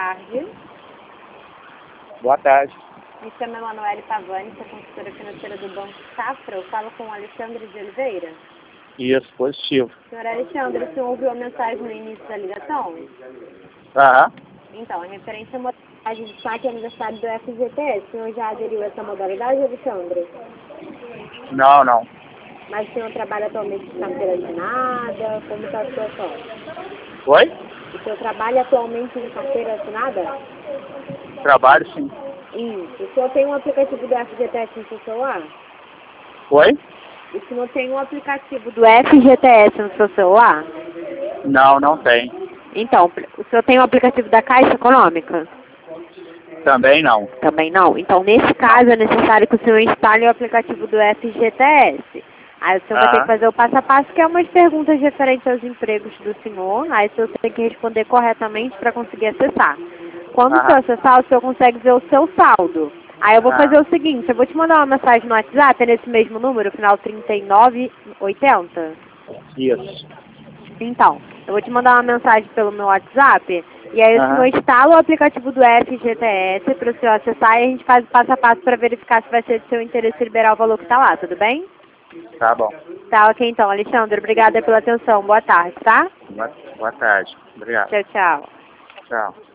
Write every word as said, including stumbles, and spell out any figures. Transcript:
tarde. Boa tarde. Me chamo Emanuele Pavani, sou consultora financeira do Banco Safra. Eu falo com o Alexandre de Oliveira. Isso, positivo. Senhor Alexandre, o senhor ouviu a mensagem no início da ligação? Aham. Então, em referência à modalidade de saque aniversário do F G T S, o senhor já aderiu a essa modalidade, Alexandre? Não, não. Mas o senhor trabalha atualmente com carteira assinada? Como está a situação? Oi? O senhor trabalha atualmente em carteira assinada? Trabalho, sim. Isso. O senhor tem um aplicativo do F G T S no seu celular? Oi? O senhor tem um aplicativo do F G T S no seu celular? Não, não tem. Então, o senhor tem um aplicativo da Caixa Econômica? Também não. Também não? Então, nesse caso, é necessário que o senhor instale o aplicativo do F G T S. Aí o senhor vai ter que Aham. fazer o passo a passo, que é umas perguntas referentes aos empregos do senhor. Aí o senhor tem que responder corretamente para conseguir acessar. Quando o senhor Aham. acessar, o senhor consegue ver o seu saldo. Aí eu vou Aham. fazer o seguinte, eu vou te mandar uma mensagem no WhatsApp, é nesse mesmo número, final trinta e nove oitenta. Isso. Então, eu vou te mandar uma mensagem pelo meu WhatsApp, e aí o senhor Aham. instala o aplicativo do F G T S para o senhor acessar e a gente faz o passo a passo para verificar se vai ser do seu interesse liberar o valor que está lá, tudo bem? Tá bom. Tá, ok então, Alexandre, obrigada pela atenção, boa tarde, tá? Boa, boa tarde. Obrigado. Tchau, tchau. Tchau.